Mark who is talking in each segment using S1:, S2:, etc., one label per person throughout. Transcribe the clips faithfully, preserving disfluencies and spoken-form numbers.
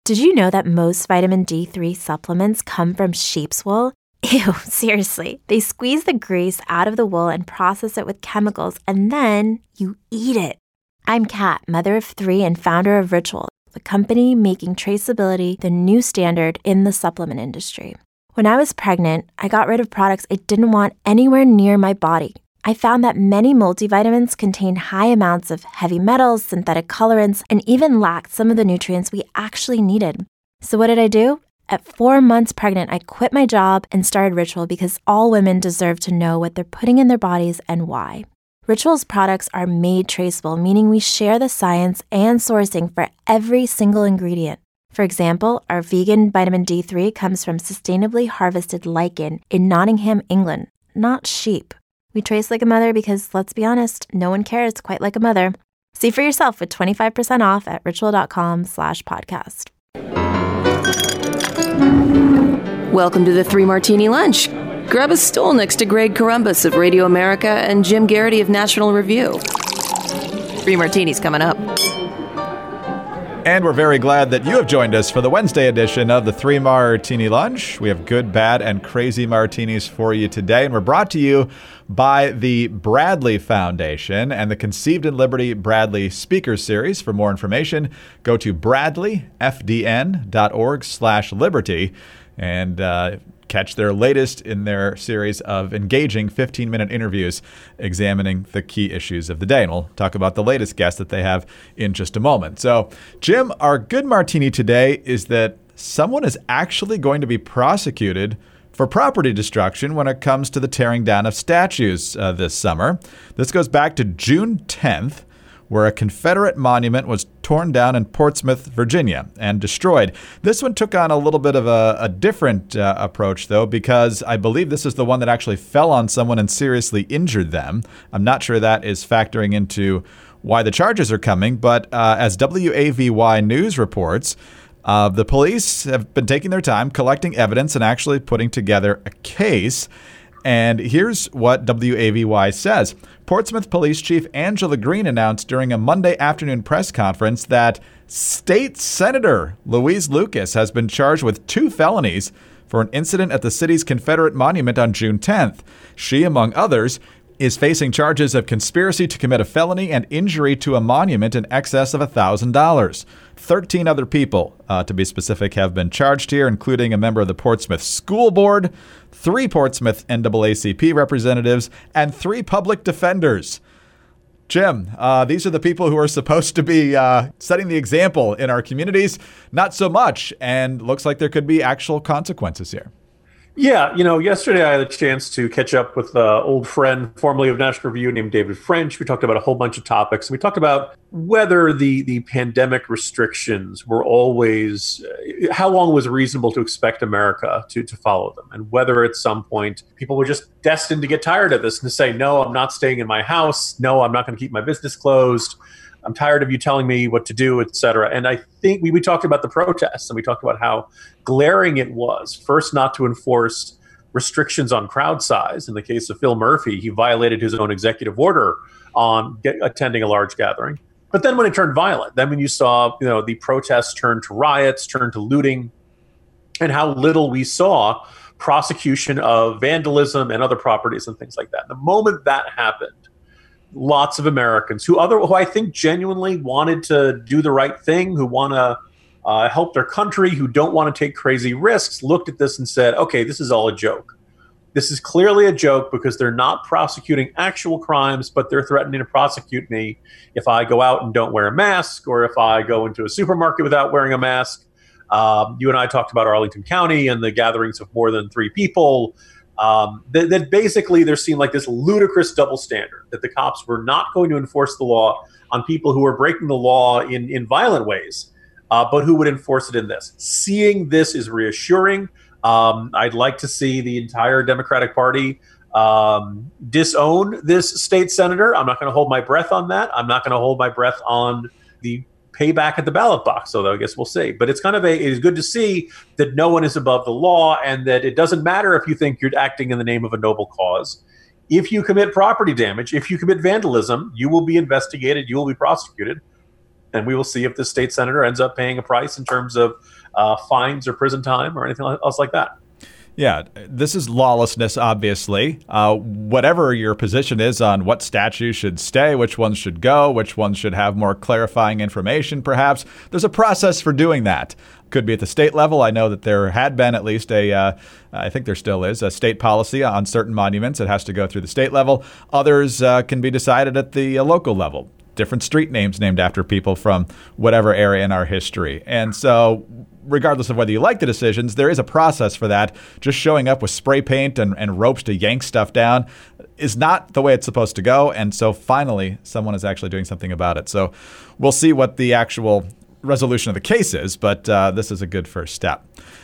S1: Did you know that most vitamin D three supplements come from sheep's wool? Ew, seriously. They squeeze the grease out of the wool and process it with chemicals, and then you eat it. I'm Kat, mother of three and founder of Ritual, the company making traceability the new standard in the supplement industry. When I was pregnant, I got rid of products I didn't want anywhere near my body. I found that many multivitamins contain high amounts of heavy metals, synthetic colorants, and even lacked some of the nutrients we actually needed. So what did I do? At four months pregnant, I quit my job and started Ritual because all women deserve to know what they're putting in their bodies and why. Ritual's products are made traceable, meaning we share the science and sourcing for every single ingredient. For example, our vegan vitamin D three comes from sustainably harvested lichen in Nottingham, England, not sheep. We trace like a mother because, let's be honest, no one cares quite like a mother. See for yourself with twenty-five percent off at ritual.com slash podcast.
S2: Welcome to the Three Martini Lunch. Grab a stool next to Greg Corombos of Radio America and Jim Garrity of National Review. Three Martinis coming up.
S3: And we're very glad that you have joined us for the Wednesday edition of the Three Martini Lunch. We have good, bad, and crazy martinis for you today. And we're brought to you by the Bradley Foundation and the Conceived in Liberty Bradley Speaker Series. For more information, go to bradleyfdn.org slash liberty and uh, catch their latest in their series of engaging fifteen-minute interviews examining the key issues of the day. And we'll talk about the latest guest that they have in just a moment. So, Jim, our good martini today is that someone is actually going to be prosecuted for property destruction when it comes to the tearing down of statues uh, this summer. This goes back to June tenth, where a Confederate monument was torn down in Portsmouth, Virginia, and destroyed. This one took on a little bit of a, a different uh, approach, though, because I believe this is the one that actually fell on someone and seriously injured them. I'm not sure that is factoring into why the charges are coming, but uh, as W A V Y News reports, uh, the police have been taking their time collecting evidence and actually putting together a case. And here's what W A V Y says. Portsmouth Police Chief Angela Green announced during a Monday afternoon press conference that State Senator Louise Lucas has been charged with two felonies for an incident at the city's Confederate monument on June tenth. She, among others, is facing charges of conspiracy to commit a felony and injury to a monument in excess of one thousand dollars. Thirteen other people, uh, to be specific, have been charged here, including a member of the Portsmouth School Board, three Portsmouth N double A C P representatives, and three public defenders. Jim, uh, these are the people who are supposed to be uh, setting the example in our communities. Not so much, and looks like there could be actual consequences here.
S4: Yeah, you know, yesterday I had a chance to catch up with an old friend, formerly of National Review, named David French. We talked about a whole bunch of topics. We talked about whether the, the pandemic restrictions were always, uh, how long was reasonable to expect America to, to follow them, and whether at some point people were just destined to get tired of this and to say, no, I'm not staying in my house. No, I'm not going to keep my business closed. I'm tired of you telling me what to do, et cetera. And I think we, we talked about the protests, and we talked about how glaring it was, first, not to enforce restrictions on crowd size. In the case of Phil Murphy, he violated his own executive order on get, attending a large gathering. But then when it turned violent, then when you saw, you know, the protests turn to riots, turn to looting, and how little we saw prosecution of vandalism and other properties and things like that. The moment that happened, lots of Americans who other who I think genuinely wanted to do the right thing, who want to uh, help their country, who don't want to take crazy risks, looked at this and said, okay, this is all a joke. This is clearly a joke because they're not prosecuting actual crimes, but they're threatening to prosecute me if I go out and don't wear a mask, or if I go into a supermarket without wearing a mask. Um, you and I talked about Arlington County and the gatherings of more than three people. Um, that, that basically they're seeing like this ludicrous double standard, that the cops were not going to enforce the law on people who were breaking the law in, in violent ways, uh, but who would enforce it in this. Seeing this is reassuring. Um, I'd like to see the entire Democratic Party um, disown this state senator. I'm not going to hold my breath on that. I'm not going to hold my breath on the payback at the ballot box, although I guess we'll see. But it's kind of a, it is good to see that no one is above the law, and that it doesn't matter if you think you're acting in the name of a noble cause. If you commit property damage, if you commit vandalism, you will be investigated, you will be prosecuted. and we will see if the state senator ends up paying a price in terms of uh, fines or prison time or anything else like that.
S3: Yeah, this is lawlessness, obviously. Uh, whatever your position is on what statutes should stay, which ones should go, which ones should have more clarifying information, perhaps, there's a process for doing that. Could be at the state level. I know that there had been at least a, uh, I think there still is, a state policy on certain monuments. It has to go through the state level. Others uh, can be decided at the uh, local level. Different street names named after people from whatever area in our history. And so regardless of whether you like the decisions, there is a process for that. Just showing up with spray paint and, and ropes to yank stuff down is not the way it's supposed to go. And so finally, someone is actually doing something about it. So we'll see what the actual resolution of the case is, but uh, this is a good first step.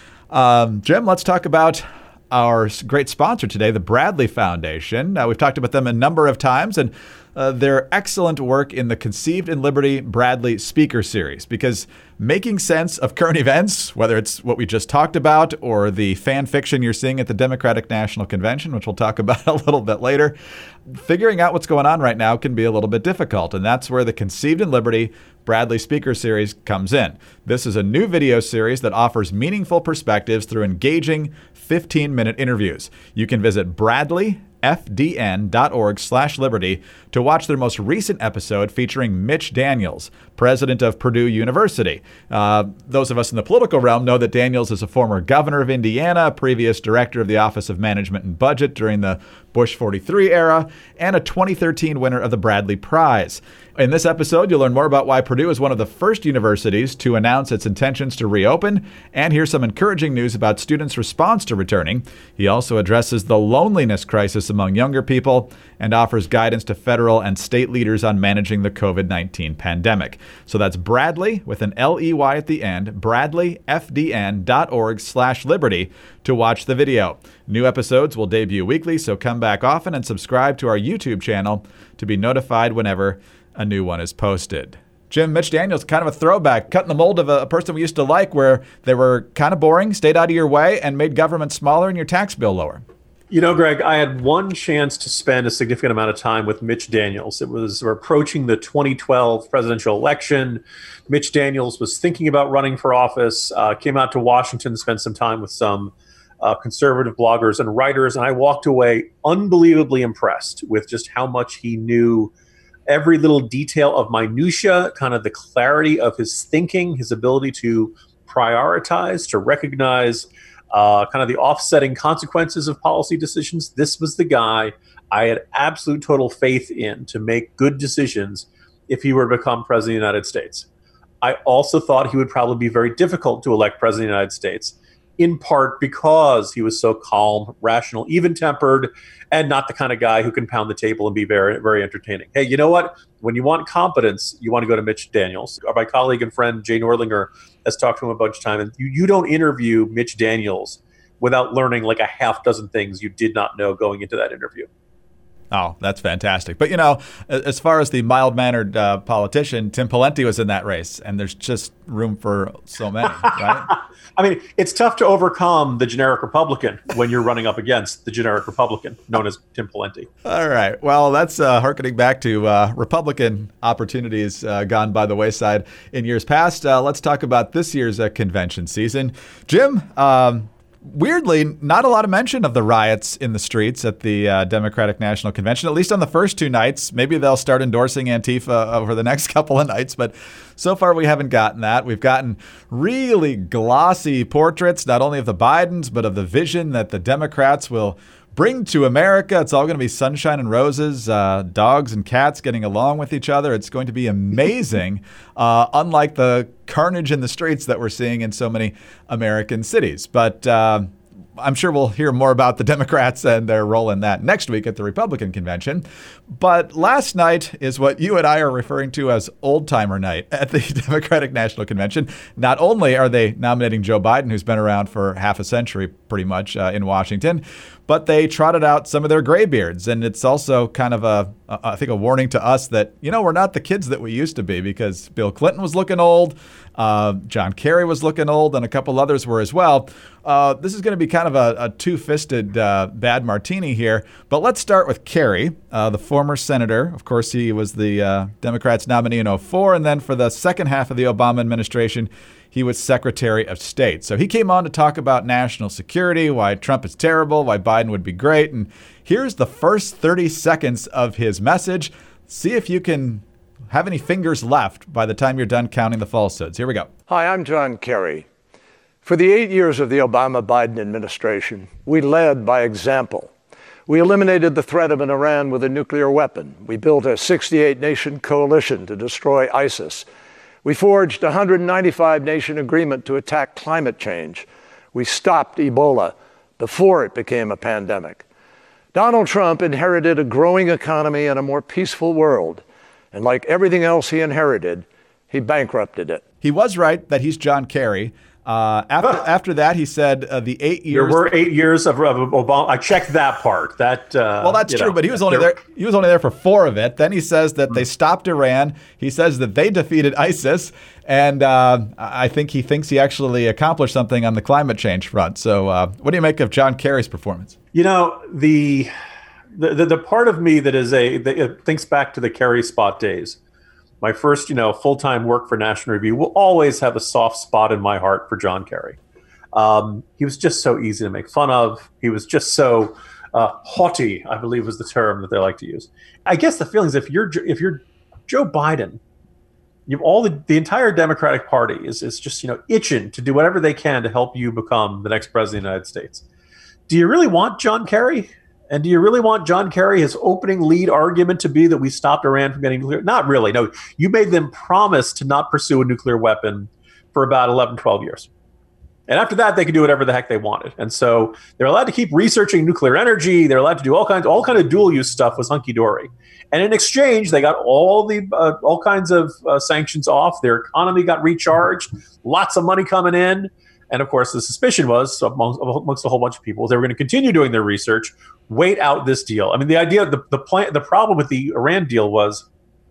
S3: Um, Jim, let's talk about our great sponsor today, the Bradley Foundation. Uh, we've talked about them a number of times, and Uh, their excellent work in the Conceived in Liberty Bradley Speaker Series, because making sense of current events, whether it's what we just talked about or the fan fiction you're seeing at the Democratic National Convention, which we'll talk about a little bit later, figuring out what's going on right now can be a little bit difficult. And that's where the Conceived in Liberty Bradley Speaker Series comes in. This is a new video series that offers meaningful perspectives through engaging fifteen-minute interviews. You can visit Bradley F D N dot org slash liberty to watch their most recent episode featuring Mitch Daniels, president of Purdue University. Uh, those of us in the political realm know that Daniels is a former governor of Indiana, previous director of the Office of Management and Budget during the Bush forty-three era, and a twenty thirteen winner of the Bradley Prize. In this episode, you'll learn more about why Purdue is one of the first universities to announce its intentions to reopen, and hear some encouraging news about students' response to returning. He also addresses the loneliness crisis among younger people and offers guidance to federal and state leaders on managing the covid nineteen pandemic. So that's Bradley with an L E Y at the end, Bradley F D N dot org slash liberty to watch the video. New episodes will debut weekly, so come back often and subscribe to our YouTube channel to be notified whenever a new one is posted. Jim, Mitch Daniels, kind of a throwback, cutting the mold of a, a person we used to like, where they were kind of boring, stayed out of your way, and made government smaller and your tax bill lower.
S4: You know, Greg, I had one chance to spend a significant amount of time with Mitch Daniels. It was we're approaching the twenty twelve presidential election. Mitch Daniels was thinking about running for office, uh, came out to Washington, spent some time with some uh, conservative bloggers and writers, and I walked away unbelievably impressed with just how much he knew every little detail of minutia, kind of the clarity of his thinking, his ability to prioritize, to recognize uh, kind of the offsetting consequences of policy decisions. This was the guy I had absolute total faith in to make good decisions if he were to become president of the United States. I also thought he would probably be very difficult to elect president of the United States, in part because he was so calm, rational, even-tempered, and not the kind of guy who can pound the table and be very, very entertaining. Hey, you know what? When you want competence, you want to go to Mitch Daniels. My colleague and friend Jay Norlinger has talked to him a bunch of times. And you, you don't interview Mitch Daniels without learning like a half dozen things you did not know going into that interview.
S3: Oh, that's fantastic. But, you know, as far as the mild-mannered uh, politician, Tim Pawlenty was in that race, and there's just room for so many, right?
S4: I mean, it's tough to overcome the generic Republican when you're running up against the generic Republican known as Tim Pawlenty.
S3: All right. Well, that's uh, harkening back to uh, Republican opportunities uh, gone by the wayside in years past. Uh, let's talk about this year's uh, convention season. Jim, um, weirdly, not a lot of mention of the riots in the streets at the uh, Democratic National Convention, at least on the first two nights. Maybe they'll start endorsing Antifa over the next couple of nights, but so far we haven't gotten that. We've gotten really glossy portraits, not only of the Bidens, but of the vision that the Democrats will bring to America. It's all going to be sunshine and roses, uh, dogs and cats getting along with each other. It's going to be amazing, uh, unlike the carnage in the streets that we're seeing in so many American cities. But uh, I'm sure we'll hear more about the Democrats and their role in that next week at the Republican convention. But last night is what you and I are referring to as old-timer night at the Democratic National Convention. Not only are they nominating Joe Biden, who's been around for half a century pretty much uh, in Washington, but they trotted out some of their graybeards. And it's also kind of a, a, I think, a warning to us that, you know, we're not the kids that we used to be, because Bill Clinton was looking old. Uh, John Kerry was looking old, and a couple others were as well. Uh, this is going to be kind of a, a two-fisted uh, bad martini here. But let's start with Kerry, uh, the former senator. Of course, he was the uh, Democrats' nominee in oh four, and then for the second half of the Obama administration, he was Secretary of State. So he came on to talk about national security, why Trump is terrible, why Biden would be great. And here's the first thirty seconds of his message. See if you can have any fingers left by the time you're done counting the falsehoods. Here we go.
S5: Hi, I'm John Kerry. For the eight years of the Obama-Biden administration, we led by example. We eliminated the threat of an Iran with a nuclear weapon. We built a sixty-eight nation coalition to destroy ISIS. We forged a one hundred ninety-five nation agreement to attack climate change. We stopped Ebola before it became a pandemic. Donald Trump inherited a growing economy and a more peaceful world. And like everything else he inherited, he bankrupted it.
S3: He was right that he's John Kerry. Uh, after after that, he said uh, the eight years.
S4: There were eight years of, of Obama. I checked that part. That uh,
S3: well, that's true,
S4: know,
S3: but he was only there. He was only there for four of it. Then he says that mm-hmm. they stopped Iran. He says that they defeated ISIS, and uh, I think he thinks he actually accomplished something on the climate change front. So, uh, what do you make of John Kerry's performance?
S4: You know, the the the, the part of me that is a that thinks back to the Kerry spot days. My first, you know, full-time work for National Review will always have a soft spot in my heart for John Kerry. Um, he was just so easy to make fun of. He was just so uh, haughty, I believe was the term that they like to use. I guess the feeling is if you're if you're Joe Biden, you've all the, the entire Democratic Party is is just, you know, itching to do whatever they can to help you become the next president of the United States. Do you really want John Kerry? And do you really want John Kerry, his opening lead argument to be that we stopped Iran from getting nuclear? Not really. No, you made them promise to not pursue a nuclear weapon for about eleven, twelve years. And after that, they could do whatever the heck they wanted. And so they're allowed to keep researching nuclear energy. They're allowed to do all kinds, all kind of dual use stuff was hunky-dory. And in exchange, they got all the uh, all kinds of uh, sanctions off. Their economy got recharged, lots of money coming in. And of course, the suspicion was amongst, amongst a whole bunch of people, they were going to continue doing their research, wait out this deal. I mean, the idea, the the, plan, the problem with the Iran deal was,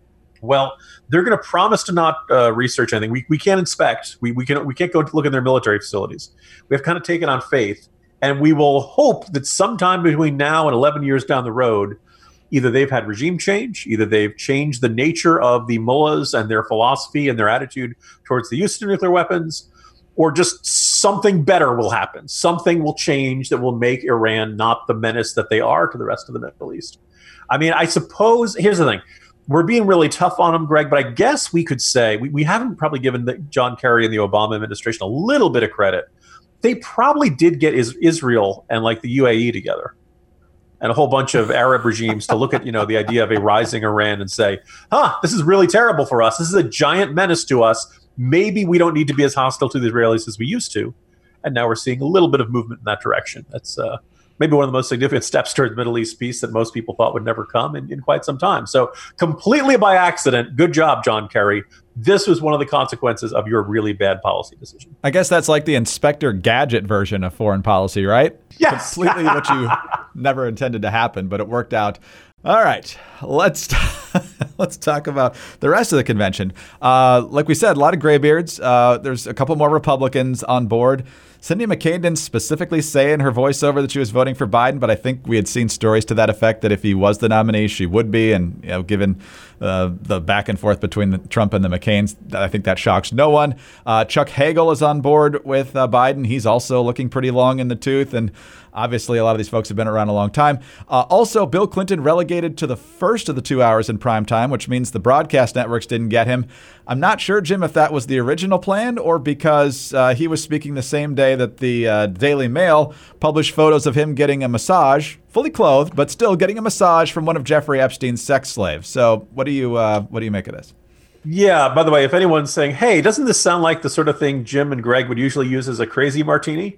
S4: well, they're going to promise to not uh, research anything. We we can't inspect. We we can we can't go look in their military facilities. We have kind of taken on faith, and we will hope that sometime between now and eleven years down the road, either they've had regime change, either they've changed the nature of the mullahs and their philosophy and their attitude towards the use of nuclear weapons, or just something better will happen. Something will change that will make Iran not the menace that they are to the rest of the Middle East. I mean, I suppose, here's the thing. We're being really tough on him, Greg, but I guess we could say, we, we haven't probably given the, John Kerry and the Obama administration a little bit of credit. They probably did get is, Israel and like the U A E together and a whole bunch of Arab regimes to look at, you know, the idea of a rising Iran and say, huh, this is really terrible for us. This is a giant menace to us. Maybe we don't need to be as hostile to the Israelis as we used to. And now we're seeing a little bit of movement in that direction. That's uh, maybe one of the most significant steps towards Middle East peace that most people thought would never come in, in quite some time. So completely by accident, good job, John Kerry. This was one of the consequences of your really bad policy decision.
S3: I guess that's like the Inspector Gadget version of foreign policy, right?
S4: Yes.
S3: Completely what you never intended to happen, but it worked out. All right, let's t- let's talk about the rest of the convention. Uh, like we said, a lot of graybeards. Uh, there's a couple more Republicans on board. Cindy McCain didn't specifically say in her voiceover that she was voting for Biden, but I think we had seen stories to that effect that if he was the nominee, she would be. And you know, given uh, the back and forth between the Trump and the McCains, I think that shocks no one. Uh, Chuck Hagel is on board with uh, Biden. He's also looking pretty long in the tooth, and obviously a lot of these folks have been around a long time. Uh, also, Bill Clinton relegated to the first of the two hours in prime time, which means the broadcast networks didn't get him. I'm not sure, Jim, if that was the original plan or because uh, he was speaking the same day that the uh, Daily Mail published photos of him getting a massage, fully clothed, but still getting a massage from one of Jeffrey Epstein's sex slaves. So what do you uh, what do you make of this?
S4: Yeah, by the way, if anyone's saying, hey, doesn't this sound like the sort of thing Jim and Greg would usually use as a crazy martini?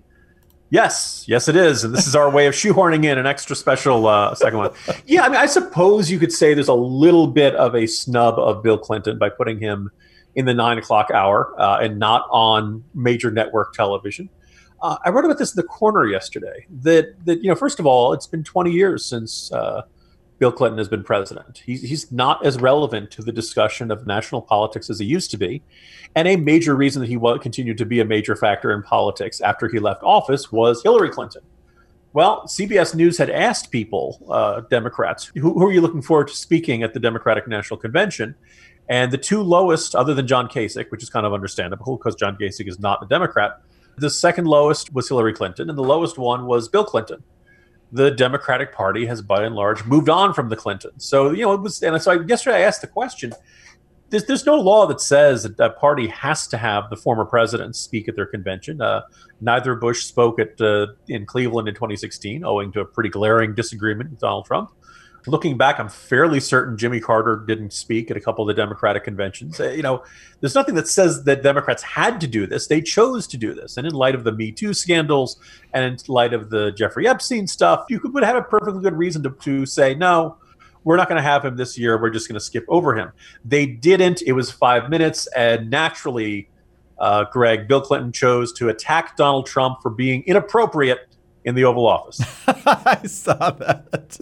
S4: Yes, yes, it is. And this is our way of shoehorning in an extra special uh, second one. Yeah, I mean, I suppose you could say there's a little bit of a snub of Bill Clinton by putting him in the nine o'clock hour uh, and not on major network television. Uh, I wrote about this in The Corner yesterday, that, that, you know, first of all, it's been twenty years since uh, Bill Clinton has been president. He's, he's not as relevant to the discussion of national politics as he used to be. And a major reason that he will continued to be a major factor in politics after he left office was Hillary Clinton. Well, C B S News had asked people, uh, Democrats, who, who are you looking forward to speaking at the Democratic National Convention? And the two lowest, other than John Kasich, which is kind of understandable because John Kasich is not a Democrat, the second lowest was Hillary Clinton, and the lowest one was Bill Clinton. The Democratic Party has, by and large, moved on from the Clintons. So, you know, it was, and so I, yesterday I asked the question, there's, there's no law that says that a party has to have the former president speak at their convention. Uh, neither Bush spoke at uh, in Cleveland in twenty sixteen, owing to a pretty glaring disagreement with Donald Trump. Looking back, I'm fairly certain Jimmy Carter didn't speak at a couple of the Democratic conventions. Uh, you know, there's nothing that says that Democrats had to do this. They chose to do this. And in light of the Me Too scandals and in light of the Jeffrey Epstein stuff, you could would have a perfectly good reason to, to say, no, we're not going to have him this year. We're just going to skip over him. They didn't. It was five minutes. And naturally, uh, Greg, Bill Clinton chose to attack Donald Trump for being inappropriate in the Oval Office.
S3: I saw that.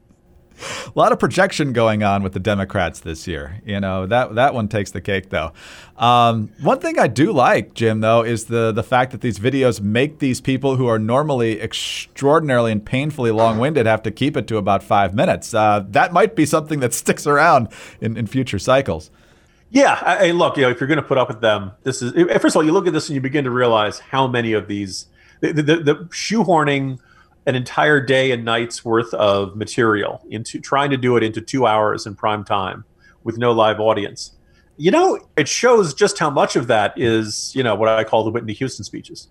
S3: A lot of projection going on with the Democrats this year. You know, that that one takes the cake, though. Um, one thing I do like, Jim, though, is the the fact that these videos make these people who are normally extraordinarily and painfully long-winded have to keep it to about five minutes. Uh, that might be something that sticks around in, in future cycles.
S4: Yeah. I, I look, you know, if you're going to put up with them, this is, first of all, you look at this and you begin to realize how many of these, the, the, the shoehorning an entire day and night's worth of material into trying to do it into two hours in prime time with no live audience. You know, it shows just how much of that is, you know, what I call the Whitney Houston speeches.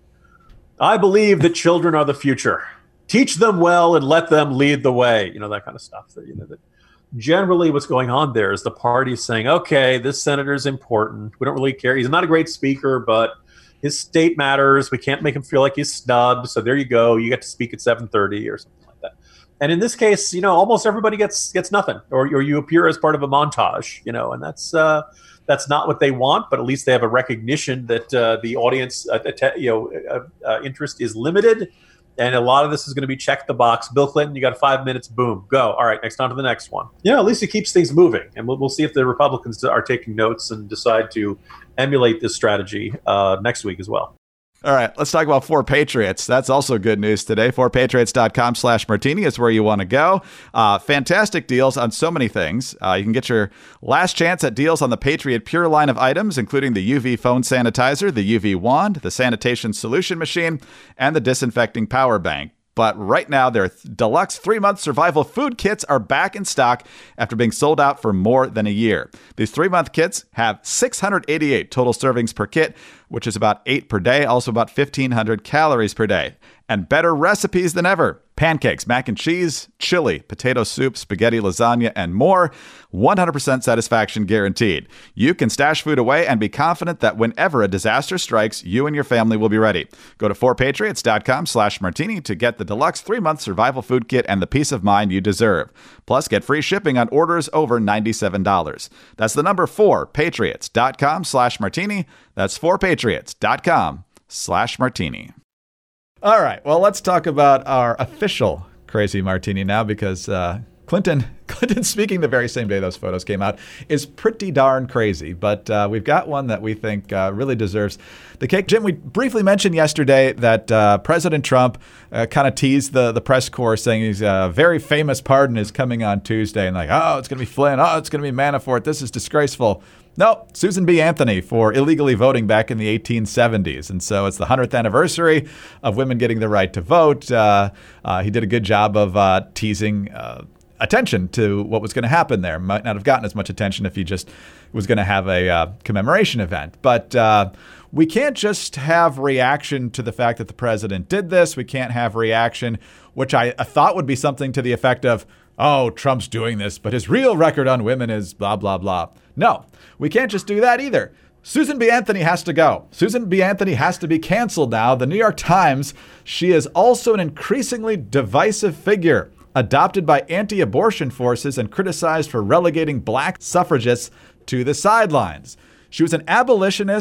S4: I believe that children are the future. Teach them well and let them lead the way. You know, that kind of stuff. That, you know, that generally what's going on there is the party saying, okay, this senator is important. We don't really care. He's not a great speaker, but his state matters. We can't make him feel like he's snubbed. So there you go. You get to speak at seven thirty or something like that. And in this case, you know, almost everybody gets gets nothing, or, or you appear as part of a montage, you know, and that's uh, that's not what they want. But at least they have a recognition that uh, the audience, uh, you know, uh, uh, interest is limited. And a lot of this is going to be check the box. Bill Clinton, you got five minutes, boom, go. All right, next on to the next one. Yeah, at least it keeps things moving. And we'll, we'll see if the Republicans are taking notes and decide to emulate this strategy uh, next week as well.
S3: All right, let's talk about four Patriots. That's also good news today. four patriots dot com slash martini is where you want to go. Uh, fantastic deals on so many things. Uh, you can get your last chance at deals on the Patriot Pure line of items, including the U V phone sanitizer, the U V wand, the sanitation solution machine, and the disinfecting power bank. But right now, their deluxe three-month survival food kits are back in stock after being sold out for more than a year. These three-month kits have six hundred eighty-eight total servings per kit, which is about eight per day, also about fifteen hundred calories per day. And better recipes than ever. Pancakes, mac and cheese, chili, potato soup, spaghetti, lasagna, and more. one hundred percent satisfaction guaranteed. You can stash food away and be confident that whenever a disaster strikes, you and your family will be ready. Go to four patriots dot com slash martini to get the deluxe three-month survival food kit and the peace of mind you deserve. Plus, get free shipping on orders over ninety-seven dollars. That's the number four patriots dot com slash martini. That's four patriots dot com slash martini. All right, well, let's talk about our official Crazy Martini now, because uh, Clinton, Clinton speaking the very same day those photos came out is pretty darn crazy. But uh, we've got one that we think uh, really deserves the cake. Jim, we briefly mentioned yesterday that uh, President Trump uh, kind of teased the, the press corps saying he's a very famous pardon is coming on Tuesday. And like, oh, it's going to be Flynn. Oh, it's going to be Manafort. This is disgraceful. No, Susan B. Anthony for illegally voting back in the eighteen seventies. And so it's the one hundredth anniversary of women getting the right to vote. Uh, uh, he did a good job of uh, teasing uh, attention to what was going to happen there. Might not have gotten as much attention if he just was going to have a uh, commemoration event. But uh, we can't just have reaction to the fact that the president did this. We can't have reaction, which I, I thought would be something to the effect of, oh, Trump's doing this, but his real record on women is blah, blah, blah. No, we can't just do that either. Susan B. Anthony has to go. Susan B. Anthony has to be canceled now. The New York Times, she is also an increasingly divisive figure, adopted by anti-abortion forces and criticized for relegating black suffragists to the sidelines. She was an abolitionist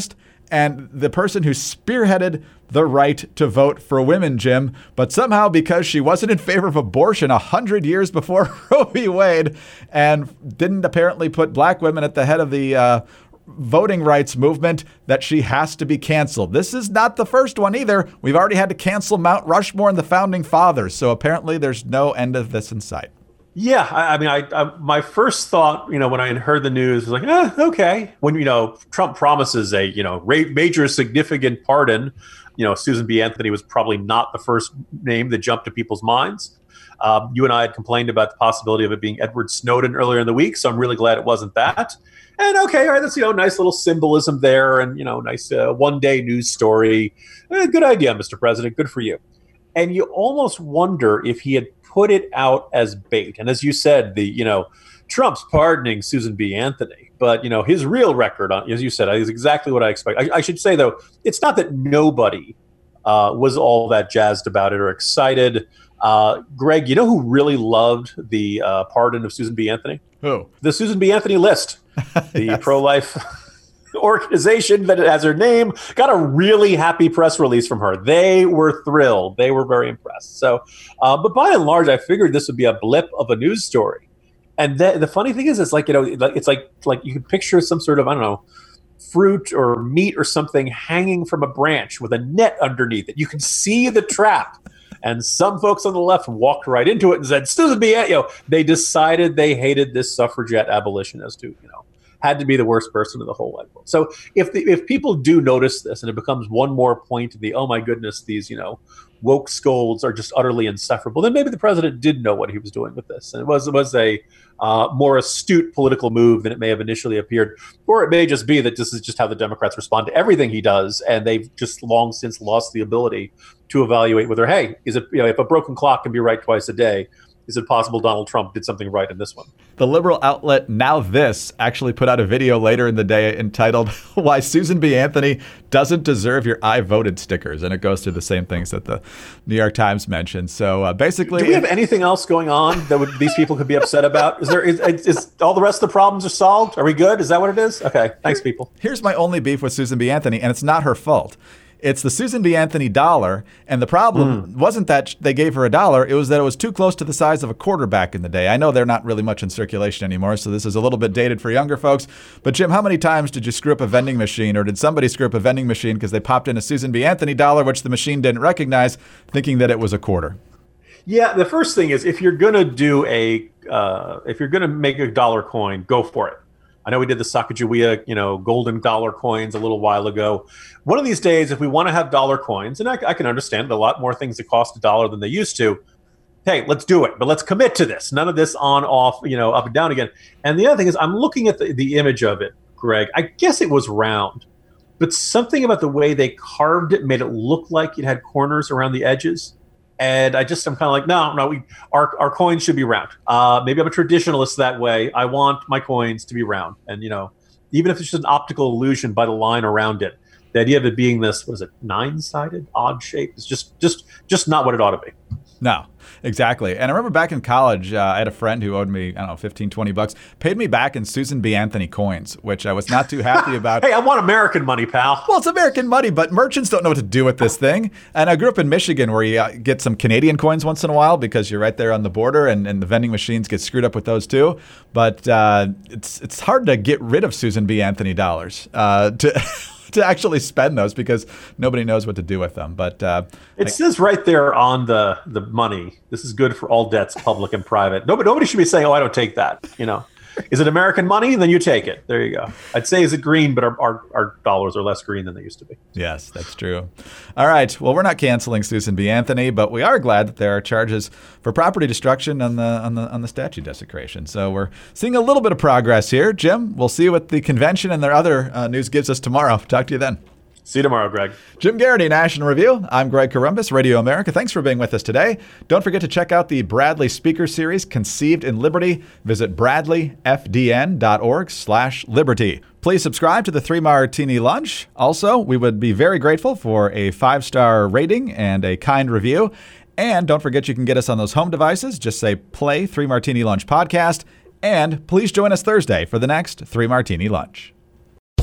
S3: and the person who spearheaded the right to vote for women, Jim. But somehow, because she wasn't in favor of abortion a hundred years before Roe v. Wade and didn't apparently put black women at the head of the uh, voting rights movement, that she has to be canceled. This is not the first one either. We've already had to cancel Mount Rushmore and the Founding Fathers. So apparently there's no end of this in sight.
S4: Yeah, I, I mean, I, I my first thought, you know, when I heard the news was like, eh, okay. When, you know, Trump promises a, you know, ra- major significant pardon, you know, Susan B. Anthony was probably not the first name that jumped to people's minds. Um, you and I had complained about the possibility of it being Edward Snowden earlier in the week, so I'm really glad it wasn't that. And okay, all right, that's, you know, nice little symbolism there, and, you know, nice uh, one-day news story. Eh, good idea, Mister President. Good for you. And you almost wonder if he had put it out as bait. And as you said, the, you know, Trump's pardoning Susan B. Anthony, but, you know, his real record, on, as you said, is exactly what I expect. I, I should say, though, it's not that nobody uh, was all that jazzed about it or excited. Uh, Greg, you know who really loved the uh, pardon of Susan B. Anthony?
S3: Who?
S4: The Susan B. Anthony List, the yes. pro-life organization that has her name, got a really happy press release from her. They were thrilled. They were very impressed. So, uh, but by and large, I figured this would be a blip of a news story. And the, the funny thing is, it's like, you know, it's like like you can picture some sort of, I don't know, fruit or meat or something hanging from a branch with a net underneath it. You can see the trap. And some folks on the left walked right into it and said, Susan B. You know, they decided they hated this suffragette abolitionist who, you know, had to be the worst person in the whole wide world. So if the, if people do notice this and it becomes one more point of the, oh my goodness, these, you know, woke scolds are just utterly insufferable, then maybe the president did know what he was doing with this. And it was, it was a uh, more astute political move than it may have initially appeared. Or it may just be that this is just how the Democrats respond to everything he does. And they've just long since lost the ability to evaluate whether, hey, is it, you know, if a broken clock can be right twice a day, is it possible Donald Trump did something right in this one?
S3: The liberal outlet Now This actually put out a video later in the day entitled Why Susan B. Anthony Doesn't Deserve Your I Voted Stickers. And it goes through the same things that the New York Times mentioned. So uh, basically...
S4: Do we have anything else going on that would, these people could be upset about? Is there is, is all the rest of the problems are solved? Are we good? Is that what it is? Okay. Thanks, people.
S3: Here's my only beef with Susan B. Anthony, and it's not her fault. It's the Susan B. Anthony dollar, and the problem mm. wasn't that they gave her a dollar, it was that it was too close to the size of a quarter back in the day. I know they're not really much in circulation anymore, so this is a little bit dated for younger folks. But Jim, how many times did you screw up a vending machine, or did somebody screw up a vending machine because they popped in a Susan B. Anthony dollar, which the machine didn't recognize, thinking that it was a quarter?
S4: Yeah, the first thing is, if you're going to do a, uh, if you're going to make a dollar coin, go for it. I know we did the Sacagawea, you know, golden dollar coins a little while ago. One of these days, if we want to have dollar coins, and I, I can understand a lot more things that cost a dollar than they used to, hey, let's do it. But let's commit to this. None of this on, off, you know, up and down again. And the other thing is, I'm looking at the, the image of it, Greg. I guess it was round, but something about the way they carved it made it look like it had corners around the edges. And I just, I'm kind of like, no, no, we, our our coins should be round. Uh, maybe I'm a traditionalist that way. I want my coins to be round. And, you know, even if it's just an optical illusion by the line around it, the idea of it being this, what is it, nine-sided, odd shape is just, just, just not what it ought to be.
S3: No, exactly. And I remember back in college, uh, I had a friend who owed me, I don't know, fifteen, twenty bucks, paid me back in Susan B. Anthony coins, which I was not too happy about.
S4: Hey, I want American money, pal.
S3: Well, it's American money, but merchants don't know what to do with this thing. And I grew up in Michigan, where you uh, get some Canadian coins once in a while because you're right there on the border, and, and the vending machines get screwed up with those too. But uh, it's it's hard to get rid of Susan B. Anthony dollars. Uh, to to actually spend those because nobody knows what to do with them. But uh,
S4: it I, says right there on the, the money, this is good for all debts, public and private. Nobody, nobody should be saying, oh, I don't take that. You know, is it American money? Then you take it. There you go. I'd say, is it green? But our, our, our dollars are less green than they used to be.
S3: Yes, that's true. All right. Well, we're not canceling Susan B. Anthony, but we are glad that there are charges for property destruction on the on the on the statue desecration. So we're seeing a little bit of progress here. Jim, we'll see what the convention and their other uh, news gives us tomorrow. Talk to you then.
S4: See you tomorrow, Greg.
S3: Jim Garrity, National Review. I'm Greg Corombos, Radio America. Thanks for being with us today. Don't forget to check out the Bradley Speaker Series, Conceived in Liberty. Visit bradley f d n dot org slash liberty. Please subscribe to the Three Martini Lunch. Also, we would be very grateful for a five-star rating and a kind review. And don't forget you can get us on those home devices. Just say play Three Martini Lunch podcast. And please join us Thursday for the next Three Martini Lunch.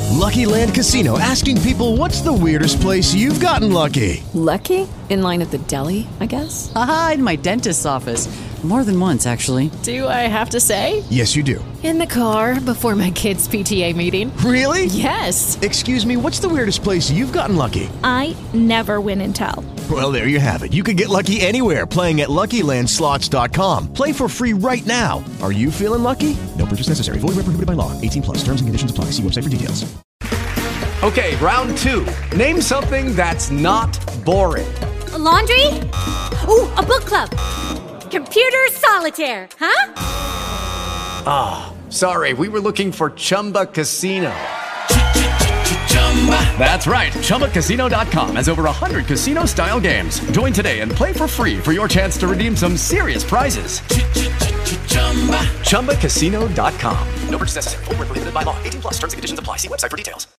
S6: Lucky Land Casino, asking people, what's the weirdest place you've gotten lucky?
S7: Lucky? In line at the deli, I guess?
S8: Aha, in my dentist's office. More than once, actually.
S7: Do I have to say?
S6: Yes, you do.
S7: In the car before my kids' P T A meeting.
S6: Really?
S7: Yes.
S6: Excuse me, what's the weirdest place you've gotten lucky?
S9: I never win and tell.
S6: Well, there you have it. You can get lucky anywhere, playing at Lucky Land Slots dot com. Play for free right now. Are you feeling lucky? No purchase necessary. Void where prohibited by law. eighteen plus. Terms and conditions apply. See website for details.
S10: Okay, round two. Name something that's not boring.
S11: A laundry? Ooh, a book club. Computer solitaire, huh?
S10: Ah, oh, sorry. We were looking for Chumba Casino. That's right. Chumba Casino dot com has over one hundred casino-style games. Join today and play for free for your chance to redeem some serious prizes. Chumba Casino dot com. No purchase necessary. Void where prohibited by law. eighteen plus. Terms and conditions apply. See website for details.